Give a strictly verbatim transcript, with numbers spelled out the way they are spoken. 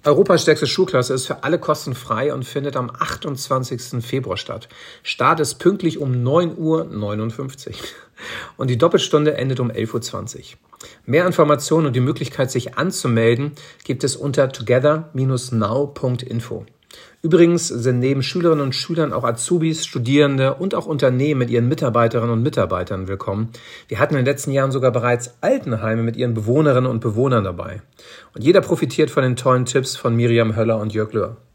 Europas stärkste Schulklasse ist für alle kostenfrei und findet am achtundzwanzigsten Februar statt. Start ist pünktlich um neun Uhr neunundfünfzig und die Doppelstunde endet um elf Uhr zwanzig. Mehr Informationen und die Möglichkeit, sich anzumelden, gibt es unter together dash now punkt info. Übrigens sind neben Schülerinnen und Schülern auch Azubis, Studierende und auch Unternehmen mit ihren Mitarbeiterinnen und Mitarbeitern willkommen. Wir hatten in den letzten Jahren sogar bereits Altenheime mit ihren Bewohnerinnen und Bewohnern dabei. Und jeder profitiert von den tollen Tipps von Miriam Höller und Jörg Löhr.